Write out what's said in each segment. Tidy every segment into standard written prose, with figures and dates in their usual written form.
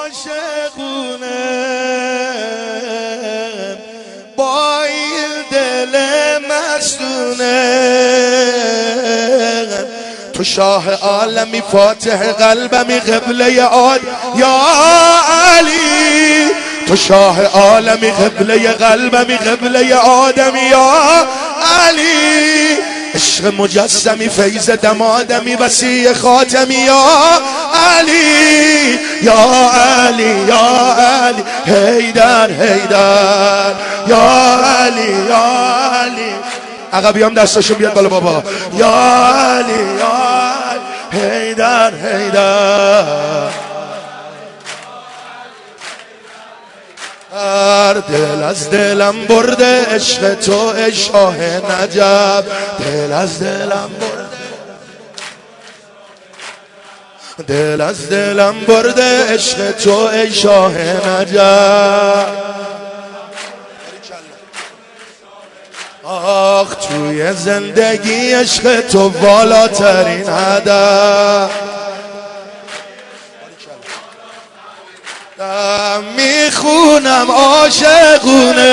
عاشقونه با این دل مستونه تو شاه عالمی فاتح قلبمی قبله عاد یا علی تو شاه عالمی قبله قلبمی قبله آدمی یا علی عشق مجسمی فیض دمادمی وسیع خاتمی یا علی یا علی یا علی حیدر حیدر یا علی یا علی عقبیام دستاشو بیاد بالا بابا یا علی یا علی حیدر حیدر دل از دلم برده عشق تو ای شاه نجب دل از دلم برده دل از دلم برده عشق تو ای شاه نجب آخ توی زندگی عشق تو بالاترین هدف میخونم عاشقونه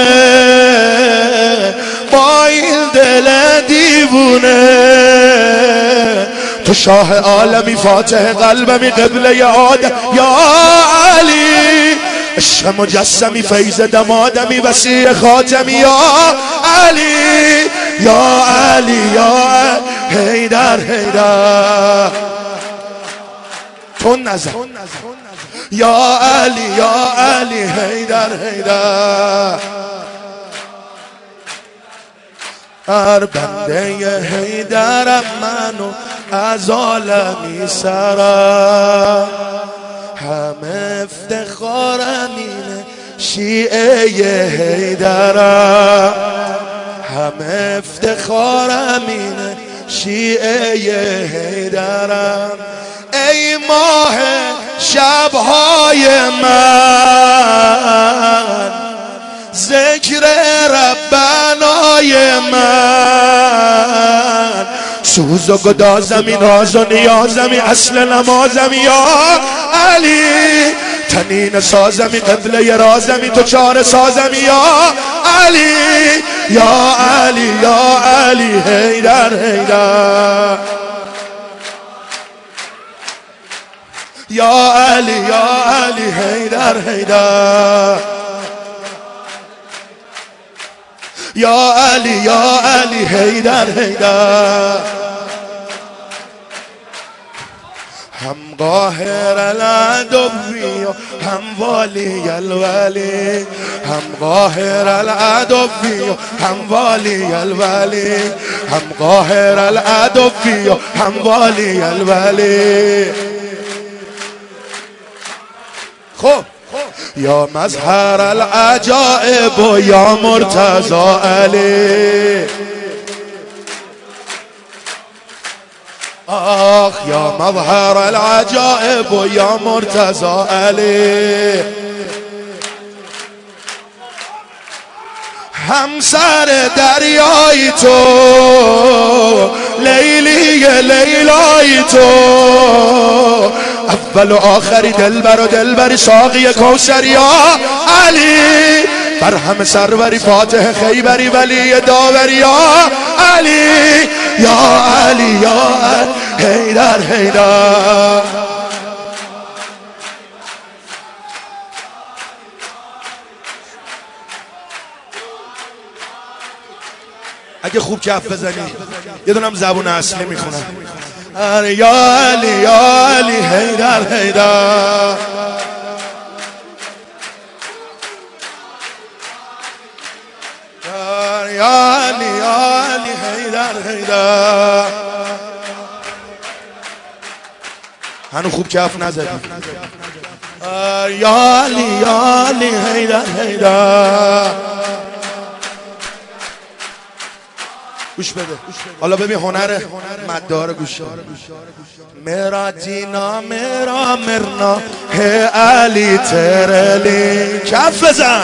با این دل دیوونه تو شاه عالمی فاتح قلبمی قبله آدم یا علی عشق مجسمی فیض دمادمی وسیع خاتمی یا علی یا علی یا علی حیدر حیدر تون نزن یا علی یا علی حیدر حیدر هر بنده حیدرم منو از عالمی سرم همه افتخارم اینه شیعه حیدرم همه افتخارم اینه شیعه حیدرم ای ماه شبهای من ذکر ربنای من سوز و گدازمی ناز و نیازمی اصل نمازمی یا علی تنین سازمی قبله رازمی تو چار سازمی یا علی یا علی یا علی حیدر حیدر یا علی یا علی حیدر حیدر یا علی یا علی حیدر حیدر هم قاهر العدوی و هم والی الولی هم قاهر العدوی و هم والی الولی هم قاهر العدوی و هم والی الولی خب یا مظهر العجائب و یا مرتضی علی آخ یا مظهر العجائب و یا مرتضی علی همسر دریای تو لیلی لیلای تو اول و آخری دلبر و دلبری ساقی کوثر یا علی بر همه سروری فاتح خیبری ولی داوری یا علی یا علی یا علی حیدر حیدر اگه خوب کف بزنی یه دونم زبون اصلی میخونم یا علی یا علی حیدر حیدر یا علی یا علی حیدر حیدر هنو خوب کف نزدیم یا علی یا علی حیدر حیدر گوش بده حالا ببین هنر مدار گوش میرا جینا میرا مرنا ہے علی ترلی کف بزن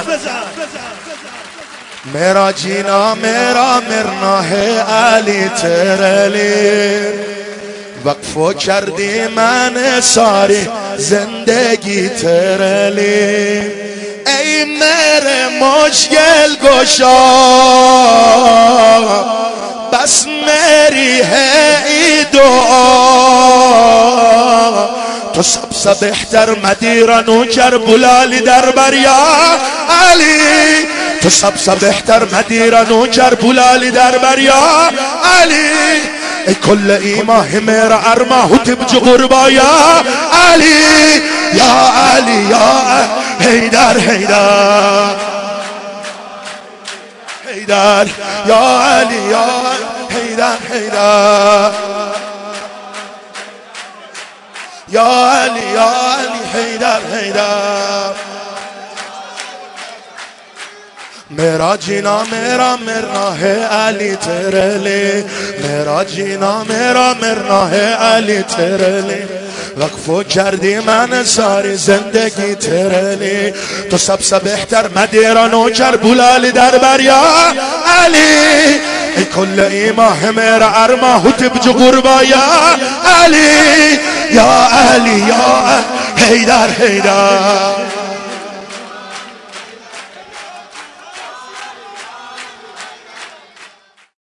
میرا جینا میرا مرنا ہے علی ترلی وقفو کردی من ساری زندگی ترلی ای مر مشکل گشا بس مری هی دعا تو سب بهتر مدیران و کربلالی در بریا علی تو سب بهتر مدیران و کربلالی در بریا علی ای کل ایما همیر ارما تبج غربا یا علی یا علی یا حیدر حیدر حیدر یا علی یا حیدر حیدر یا علی یا علی حیدر حیدر میرا جینا میرا مرنا ہے علی تیرے لے میرا جینا میرا مرنا ہے علی تیرے لے وقفو کردی من ساری زندگی تیرے لے تو سب بهتر مدیران و کربلالی در بریا علی ای کل ایماه میرا ارما تبج غربا یا علی یا علی یا حیدر حیدر